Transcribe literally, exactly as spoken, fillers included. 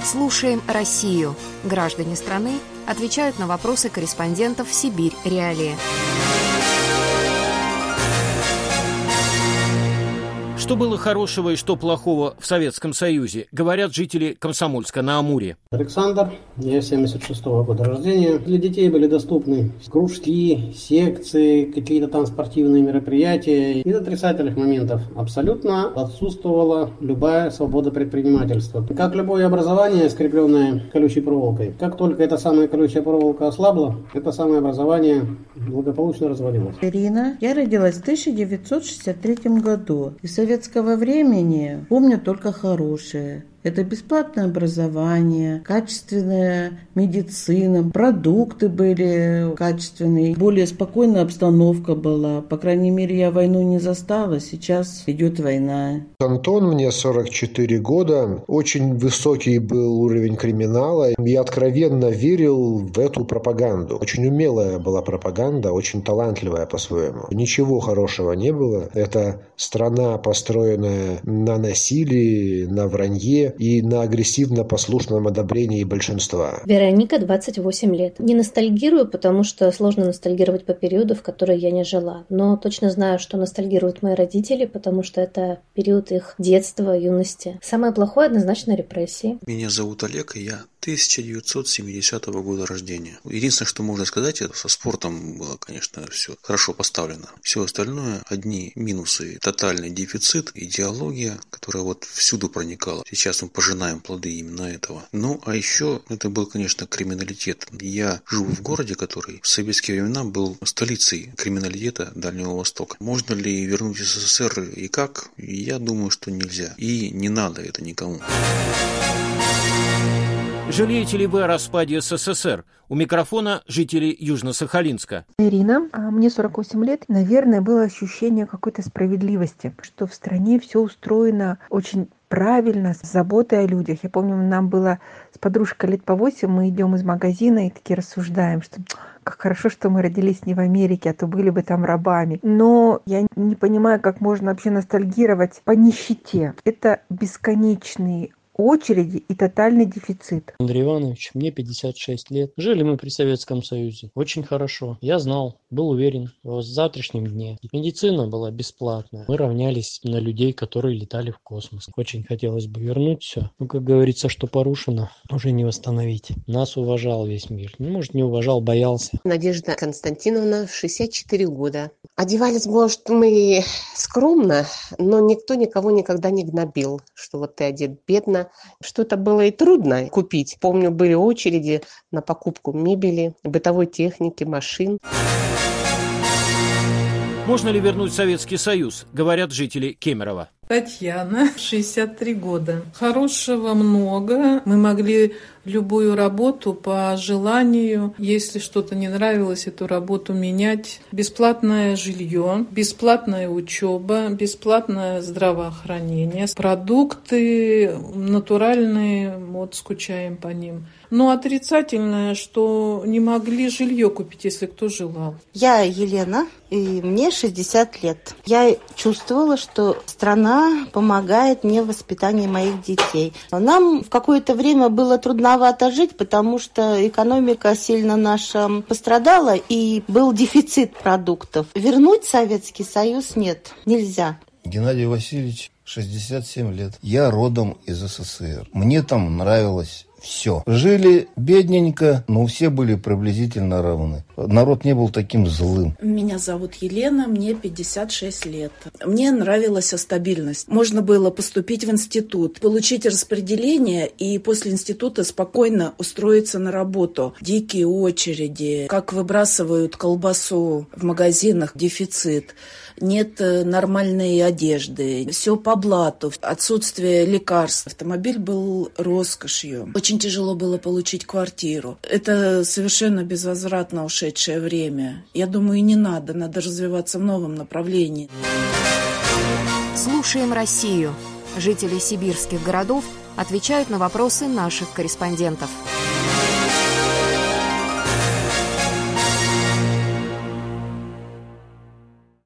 Слушаем Россию. Граждане страны отвечают на вопросы корреспондентов «Сибирь. Реалии». Что было хорошего и что плохого в Советском Союзе, говорят жители Комсомольска-на-Амуре. Александр, я семьдесят шестого года рождения. Для детей были доступны кружки, секции, какие-то там спортивные мероприятия. Из отрицательных моментов абсолютно отсутствовала любая свобода предпринимательства. Как любое образование, скрепленное колючей проволокой. Как только эта самая колючая проволока ослабла, это самое образование благополучно развалилось. Ирина, я родилась в тысяча девятьсот шестьдесят третьем году. Из советского времени помню только хорошее. Это бесплатное образование, качественная медицина, продукты были качественные, более спокойная обстановка была. По крайней мере, я войну не застала, сейчас идет война. Антон, мне сорок четыре года, очень высокий был уровень криминала. Я откровенно верил в эту пропаганду. Очень умелая была пропаганда, очень талантливая по-своему. Ничего хорошего не было. Это страна, построенная на насилии, на вранье и на агрессивно-послушном одобрении большинства. Вероника, двадцать восемь лет. Не ностальгирую, потому что сложно ностальгировать по периоду, в который я не жила. Но точно знаю, что ностальгируют мои родители, потому что это период их детства, юности. Самое плохое однозначно репрессии. Меня зовут Олег, и я тысяча девятьсот семидесятого года рождения. Единственное, что можно сказать, это со спортом было, конечно, все хорошо поставлено. Все остальное одни минусы. Тотальный дефицит, идеология, которая вот всюду проникала. Сейчас мы пожинаем плоды именно этого. Ну, а еще это был, конечно, криминалитет. Я живу в городе, который в советские времена был столицей криминалитета Дальнего Востока. Можно ли вернуть СССР и как? Я думаю, что нельзя. И не надо это никому. Жалеете ли вы о распаде СССР? У микрофона жители Южно-Сахалинска. Ирина, мне сорок восемь лет. Наверное, было ощущение какой-то справедливости, что в стране все устроено очень правильно, с заботой о людях. Я помню, нам было с подружкой лет по восемь, мы идем из магазина и такие рассуждаем, что как хорошо, что мы родились не в Америке, а то были бы там рабами. Но я не понимаю, как можно вообще ностальгировать по нищете. Это бесконечный очереди и тотальный дефицит. Андрей Иванович, мне пятьдесят шесть лет. Жили мы при Советском Союзе. Очень хорошо. Я знал, был уверен в завтрашнем дне. Медицина была бесплатная. Мы равнялись на людей, которые летали в космос. Очень хотелось бы вернуть все. Ну, как говорится, что порушено, уже не восстановить. Нас уважал весь мир. Ну, может, не уважал, боялся. Надежда Константиновна, шестьдесят четыре года. Одевались, может, мы скромно, но никто никого никогда не гнобил, что вот ты одет бедно. Что-то было и трудно купить. Помню, были очереди на покупку мебели, бытовой техники, машин. Можно ли вернуть Советский Союз, говорят жители Кемерово. Татьяна, шестьдесят три года. Хорошего много. Мы могли любую работу по желанию, если что-то не нравилось, эту работу менять. Бесплатное жилье, бесплатная учеба, бесплатное здравоохранение, продукты натуральные, вот скучаем по ним. Но отрицательное, что не могли жилье купить, если кто желал. Я Елена, и мне шестьдесят лет. Я чувствовала, что страна помогает мне в воспитании моих детей. Нам в какое-то время было трудновато жить, потому что экономика сильно наша пострадала, и был дефицит продуктов. Вернуть Советский Союз нет, нельзя. Геннадий Васильевич, шестьдесят семь лет. Я родом из СССР. Мне там нравилось все. Жили бедненько, но все были приблизительно равны. Народ не был таким злым. Меня зовут Елена, мне пятьдесят шесть лет. Мне нравилась стабильность. Можно было поступить в институт, получить распределение и после института спокойно устроиться на работу. Дикие очереди, как выбрасывают колбасу в магазинах, дефицит. Нет нормальной одежды, все по блату, отсутствие лекарств. Автомобиль был роскошью. Очень тяжело было получить квартиру. Это совершенно безвозвратно ушедшее время. Я думаю, и не надо, надо развиваться в новом направлении. Слушаем Россию. Жители сибирских городов отвечают на вопросы наших корреспондентов.